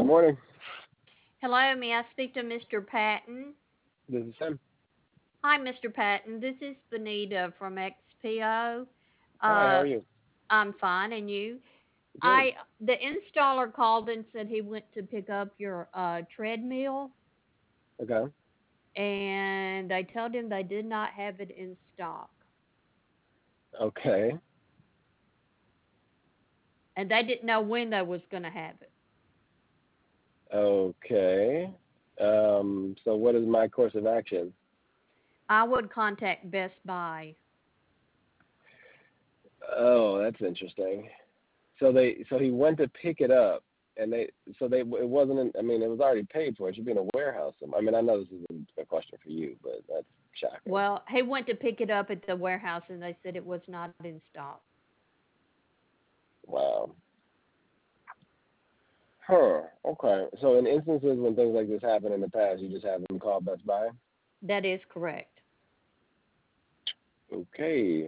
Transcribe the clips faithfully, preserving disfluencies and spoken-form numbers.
Good morning. Hello, may I speak to Mister Patton? This is Sam. Hi, Mister Patton. This is Benita from X P O. Hi, how Uh, are you? I'm fine, and you? Good. I the installer called and said he went to pick up your uh, treadmill, Okay. and I told him they did not have it in stock, Okay. and they didn't know when they was gonna have it. Okay. Um, so what is my course of action? I would contact Best Buy. Oh, that's interesting. So they, so he went to pick it up, and they, so they, it wasn't. In, I mean, it was already paid for. It should be in a warehouse. I mean, I know this is a question for you, but that's shocking. Well, he went to pick it up at the warehouse, and they said it was not in stock. Wow. Huh. Okay. So in instances when things like this happen in the past, you just have them call Best Buy. That is correct. Okay.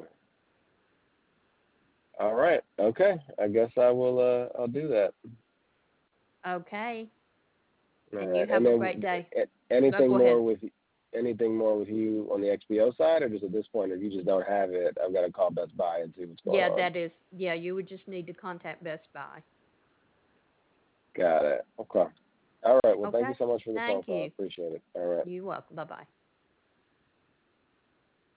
All right. Okay. I guess I will. Uh, I'll do that. Okay, All and you right. And have a then great day. a- No, anything go more ahead. with anything more with you on the X B O side, or just at this point, if you just don't have it, I've got to call Best Buy and see what's going Yeah, on. that is. Yeah, you would just need to contact Best Buy. Got it. Okay. All right. Well, thank you Okay. so much for the phone Thank call. I you. appreciate it. All right. You're welcome. Bye bye.